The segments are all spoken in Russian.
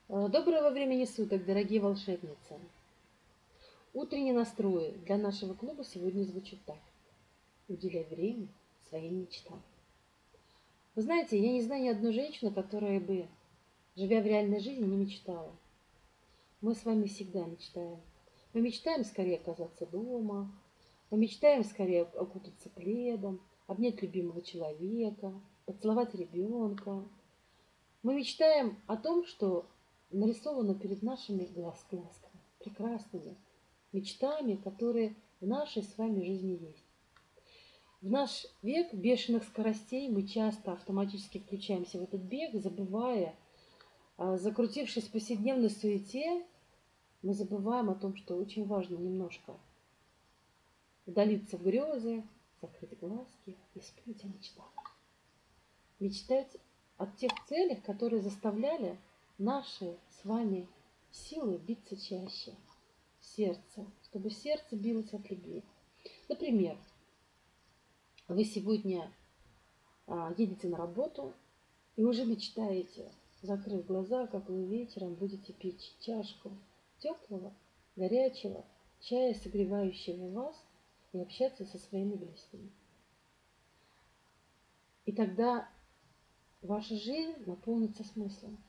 Доброго времени суток, дорогие волшебницы! Утренний настрой для нашего клуба сегодня звучит так. Уделяй время своим мечтам. Вы знаете, я не знаю ни одной женщины, которая бы, живя в реальной жизни, не мечтала. Мы с вами всегда мечтаем. Мы мечтаем скорее оказаться дома, мы мечтаем скорее окутаться пледом, обнять любимого человека, поцеловать ребенка. Мы мечтаем о том, что нарисовано перед нашими глазками, прекрасными мечтами, которые в нашей с вами жизни есть. В наш век бешеных скоростей мы часто автоматически включаемся в этот бег, забывая, закрутившись в повседневной суете, мы забываем о том, что очень важно немножко удалиться в грезы, закрыть глазки и вспомнить о мечтах. Мечтать о тех целях, которые заставляли наши с вами силы биться чаще, сердце, чтобы сердце билось от любви. Например, вы сегодня едете на работу и уже мечтаете, закрыв глаза, как вы вечером будете пить чашку теплого, горячего чая, согревающего вас, и общаться со своими близкими. И тогда ваша жизнь наполнится смыслом.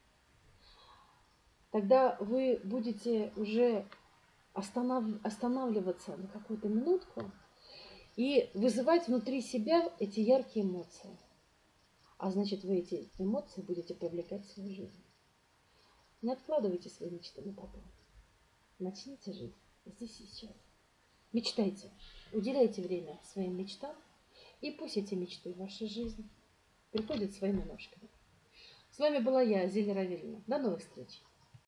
Тогда вы будете уже останавливаться на какую-то минутку и вызывать внутри себя эти яркие эмоции. А значит, вы эти эмоции будете привлекать в свою жизнь. Не откладывайте свои мечты на потом. Начните жить здесь и сейчас. Мечтайте, уделяйте время своим мечтам, и пусть эти мечты в вашей жизни приходят своими ножками. С вами была я, Зиля Равильевна. До новых встреч!